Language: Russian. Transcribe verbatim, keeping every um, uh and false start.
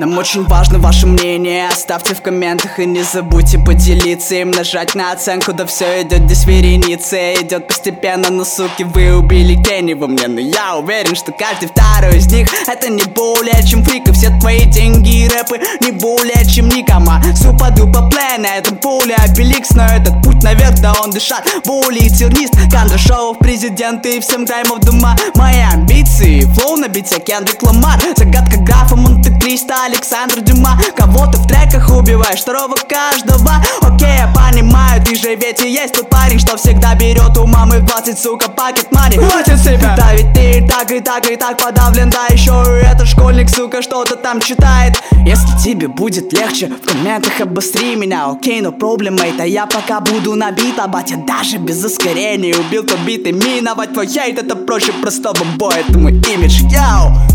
Нам очень важно ваше мнение, оставьте в комментах и не забудьте поделиться им, нажать на оценку, да все идет здесь вереница. Идет постепенно, но суки вы убили гений во мне. Но я уверен, что каждый второй из них это не более чем фрик. И все твои деньги и рэпы не более чем никома. Супа-дупа плей на этом поле Обеликс, но этот путь наверх, да он дышат более тернист. Кондрашов, президенты и всем граймов дома. Мои амбиции, флоу набить, а Кендрик Ламар. Загадка графа Монте-Кристо, Александр Дюма. Кого ты в треках убиваешь, второго каждого. Окей, я понимаю, ты же ведь и есть тот парень, что всегда берет у мамы в двадцать, сука, пакет мани. Хватит себя. Да ведь ты и так, и так, и так подавлен, да еще и этот школьник, сука, что-то там читает. Если тебе будет легче, в комментах обостри меня. Окей, но проблема это я пока буду набит, а батя даже без ускорения убил то бит. И миновать твой хейт это проще простого боя, это мой имидж, яу.